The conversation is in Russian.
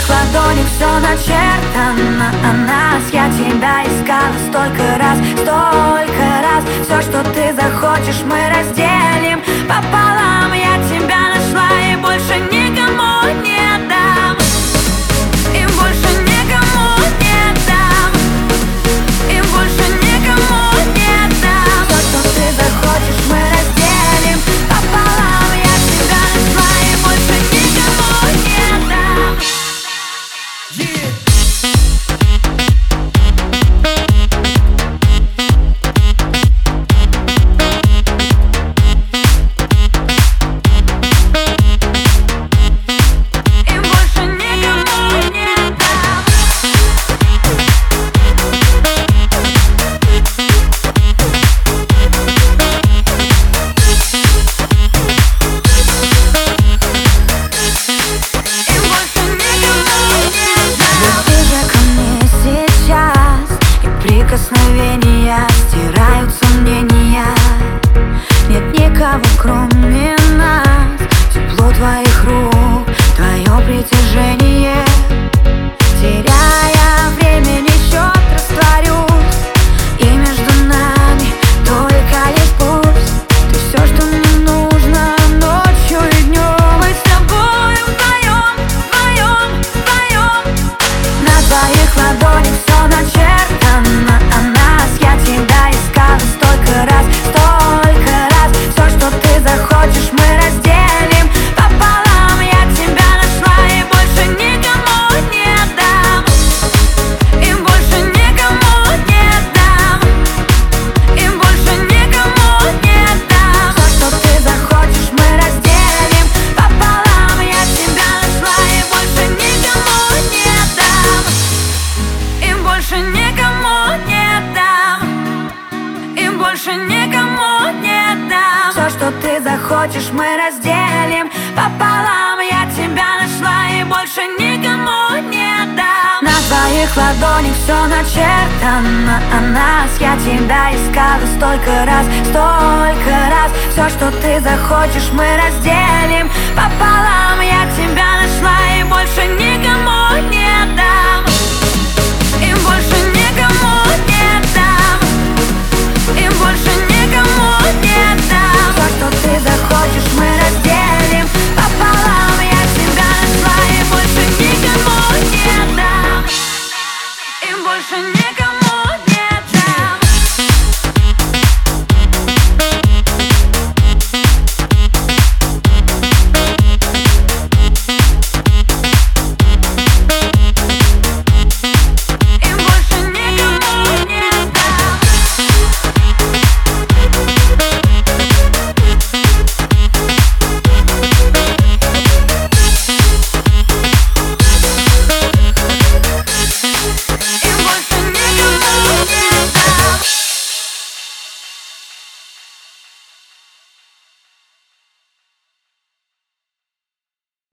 ладонях все начертано о нас. Я тебя искала столько раз. Все, что ты захочешь, мы разделим пополам. Я тебя нашла и больше никому не дам. И больше никому не дам. И больше никому не дам. Все, что ты захочешь, мы разделим пополам. Я тебя нашла и больше никому не дам. Прикосновения стирают сомнения. Нет никого, кроме нас. Тепло твоих рук, твое притяжение. Теряя времени счет, растворюсь. И между нами только лишь пусть. Ты все, что мне нужно ночью и днем. Мы с тобой вдвоем. На твоих ладонях все начертано о нас. Я тебя искала столько раз. Все, что ты захочешь, мы разделим пополам. Я тебя нашла и больше никому не дам. И больше никому не дам. И больше никому не дам. Все, что ты захочешь, мы разделим пополам. Я тебя нашла и больше никому не дам. И больше никому не дам. И больше никому не дам. Все, что ты захочешь, мы разделим пополам. Я тебя нашла и больше никому не дам. На твоих ладонях все начертано о нас. Я тебя искала столько раз. Все, что ты захочешь, мы разделим пополам. Я тебя нашла и больше никому не дам. И больше никому не дам. И больше никому не дам. Все, что ты захочешь, мы разделим пополам. Я тебя нашла и больше никому не дам. И больше не